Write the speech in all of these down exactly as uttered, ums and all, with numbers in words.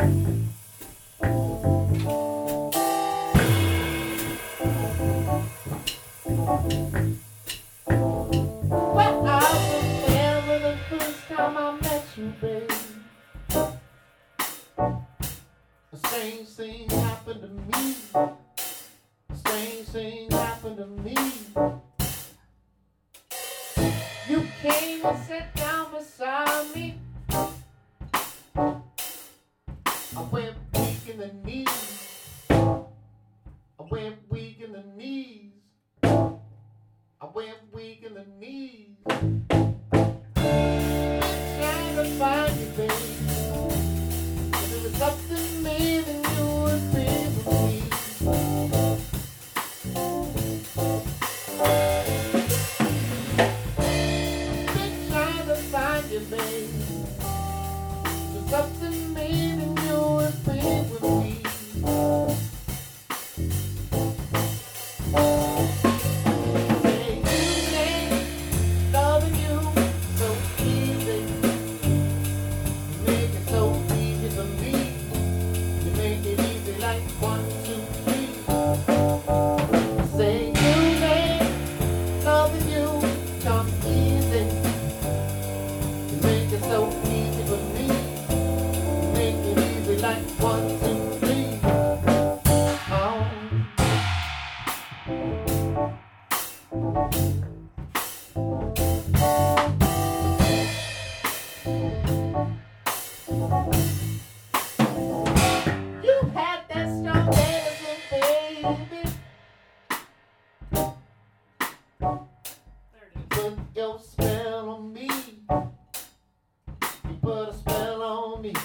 Well, I remember the first time I met you, baby. A strange thing happened to me. A strange thing happened to me. You came and sat down beside me. I went weak in the knees. I went weak in the knees. I went weak in the knees. Trying to find you, baby. But there was something more than you would be for me. I've been trying to find you, baby. There's something more than you would be with me. Put your spell on me. You put a spell on me.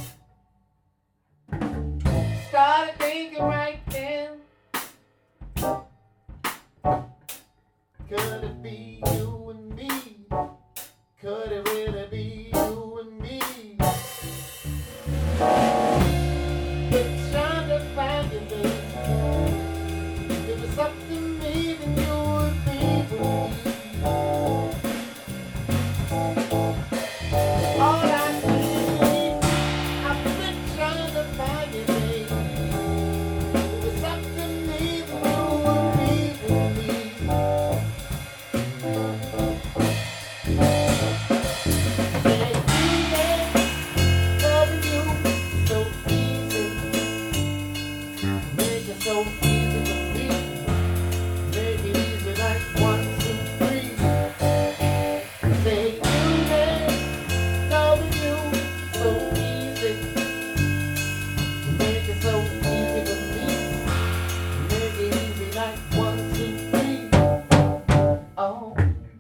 Started thinking right then. Could it be you and me? Could it really be you and me? Been trying to find you, baby. There was something me than you would be for me. All I need, I've been trying to find you, baby. There was something me than you would be for me. Yeah, yeah, loving you so easy, make it so easy for me. Make it easy like one, two, three. Say you, man, loving you so easy. Make it so easy for me. Make it easy like one, two, three. Oh.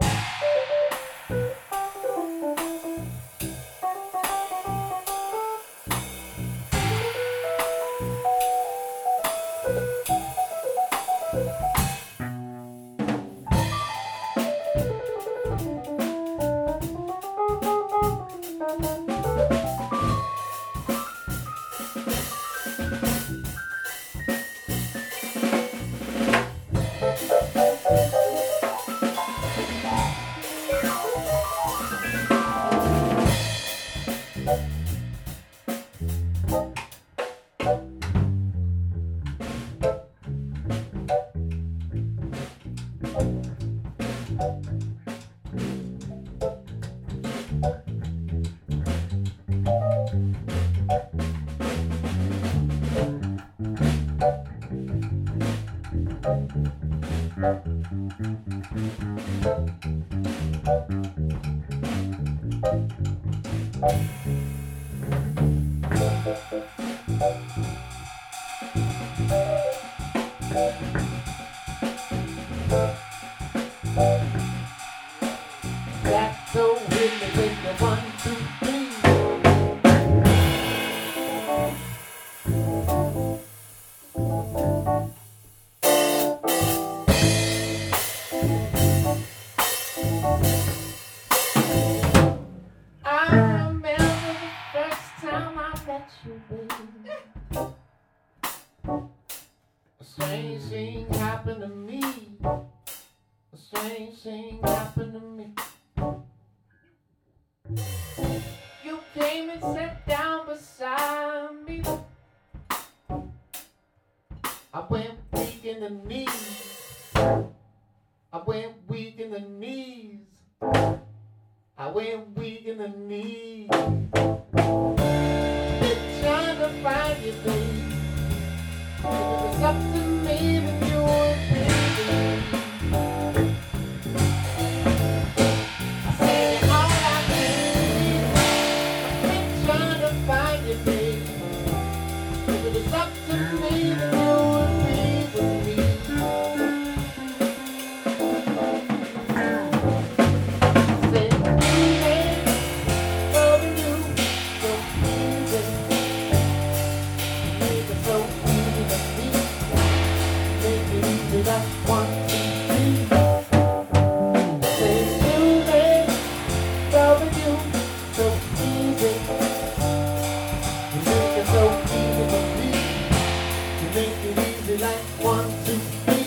That's so with me, with me, one, two, three. I remember the first time I met you, baby. A strange thing happened to me. A strange thing happened to me. You came and sat down beside me. the knees. I went weak in the knees. I went weak in the knees. Been trying to find you, babe. If it was up to me, then you would be me. I said all I need. I've been trying to find you, babe. If it was up to me, then you would be with me. That's one, two, three. Say music, loving you so easy. You make it so easy for me. You make it easy like one, two, three.